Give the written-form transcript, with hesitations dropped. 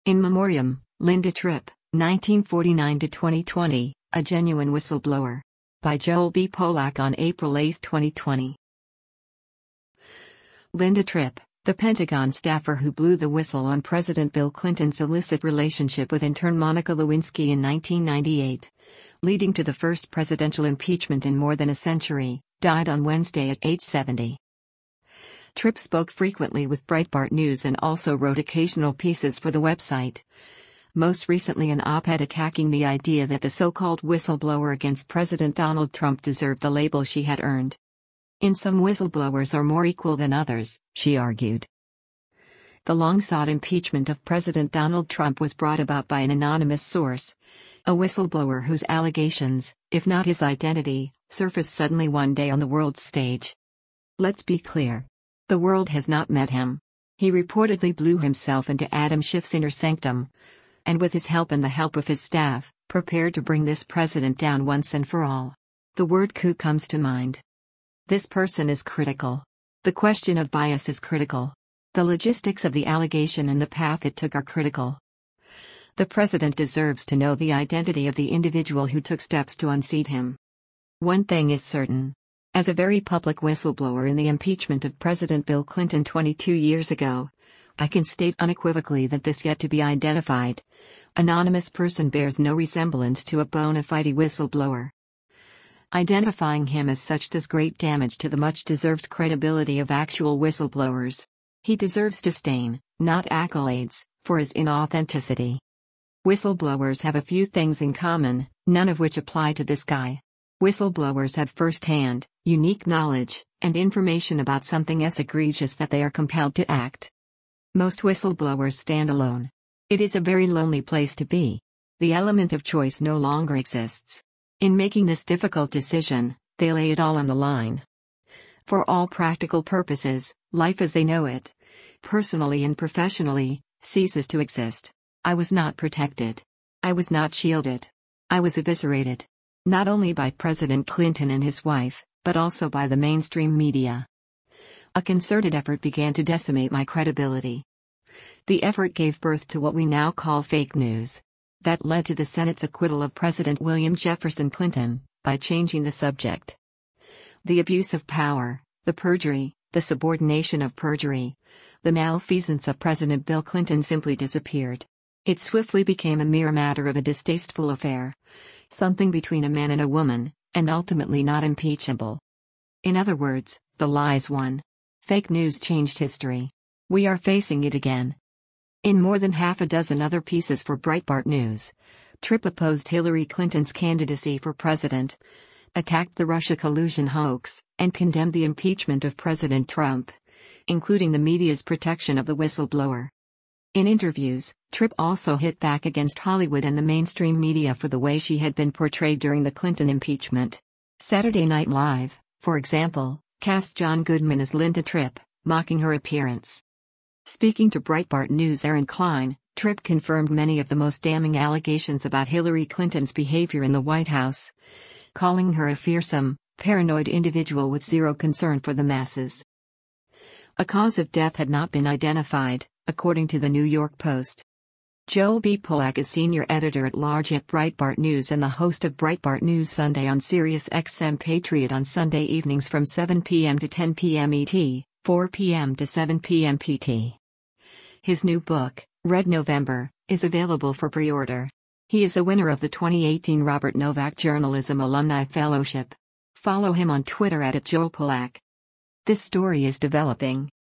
In Memoriam, Linda Tripp, 1949-2020, A Genuine Whistleblower. By Joel B. Polak on April 8, 2020. Linda Tripp, the Pentagon staffer who blew the whistle on President Bill Clinton's illicit relationship with intern Monica Lewinsky in 1998, leading to the first presidential impeachment in more than a century, died on Wednesday at age 70. Tripp spoke frequently with Breitbart News and also wrote occasional pieces for the website. Most recently an op-ed attacking the idea that the so-called whistleblower against President Donald Trump deserved the label she had earned. In some whistleblowers are more equal than others, she argued. The long-sought impeachment of President Donald Trump was brought about by an anonymous source, a whistleblower whose allegations, if not his identity, surfaced suddenly one day on the world's stage. Let's be clear. The world has not met him. He reportedly blew himself into Adam Schiff's inner sanctum, and with his help and the help of his staff, prepared to bring this president down once and for all. The word coup comes to mind. This person is critical. The question of bias is critical. The logistics of the allegation and the path it took are critical. The president deserves to know the identity of the individual who took steps to unseat him. One thing is certain. As a very public whistleblower in the impeachment of President Bill Clinton 22 years ago, I can state unequivocally that this yet-to-be-identified, anonymous person bears no resemblance to a bona fide whistleblower. Identifying him as such does great damage to the much-deserved credibility of actual whistleblowers. He deserves disdain, not accolades, for his inauthenticity. Whistleblowers have a few things in common, none of which apply to this guy. Whistleblowers have first-hand, unique knowledge, and information about something as egregious that they are compelled to act. Most whistleblowers stand alone. It is a very lonely place to be. The element of choice no longer exists. In making this difficult decision, they lay it all on the line. For all practical purposes, life as they know it, personally and professionally, ceases to exist. I was not protected. I was not shielded. I was eviscerated. Not only by President Clinton and his wife, but also by the mainstream media. A concerted effort began to decimate my credibility. The effort gave birth to what we now call fake news. That led to the Senate's acquittal of President William Jefferson Clinton, by changing the subject. The abuse of power, the perjury, the subordination of perjury, the malfeasance of President Bill Clinton simply disappeared. It swiftly became a mere matter of a distasteful affair, something between a man and a woman, and ultimately not impeachable. In other words, the lies won. Fake news changed history. We are facing it again. In more than half a dozen other pieces for Breitbart News, Tripp opposed Hillary Clinton's candidacy for president, attacked the Russia collusion hoax, and condemned the impeachment of President Trump, including the media's protection of the whistleblower. In interviews, Tripp also hit back against Hollywood and the mainstream media for the way she had been portrayed during the Clinton impeachment. Saturday Night Live, for example, cast John Goodman as Linda Tripp, mocking her appearance. Speaking to Breitbart News' Aaron Klein, Tripp confirmed many of the most damning allegations about Hillary Clinton's behavior in the White House, calling her a fearsome, paranoid individual with zero concern for the masses. A cause of death had not been identified, according to the New York Post. Joel B. Polak is senior editor-at-large at Breitbart News and the host of Breitbart News Sunday on Sirius XM Patriot on Sunday evenings from 7 p.m. to 10 p.m. ET, 4 p.m. to 7 p.m. PT. His new book, Red November, is available for pre-order. He is a winner of the 2018 Robert Novak Journalism Alumni Fellowship. Follow him on Twitter @JoelPolak. This story is developing.